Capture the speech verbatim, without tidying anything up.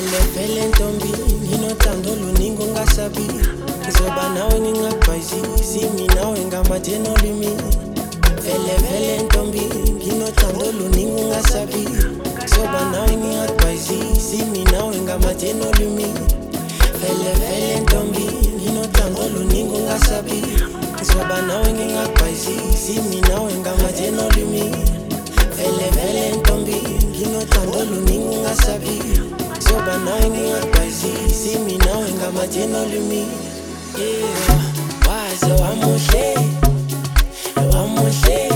Vele vele ntombi nginothando luningi ungasabi ngizoba nawe ngingakubhayizisi mina wengamathe nolimi Vele vele ntombi nginothando luningi ungasabi ngizoba nawe ngingakubhayizisi mina wengamathe nolimi Vele vele ntombi nginothando luningi ungasabi ngizoba nawe ngingakubhayizisi mina wengamathe nolimi Vele vele ntombi nginothando luningi ungasabi ngizoba nawe ngingakubhayizisi mina wengamathe nolimi Yeah, waze wamuhle wamuhle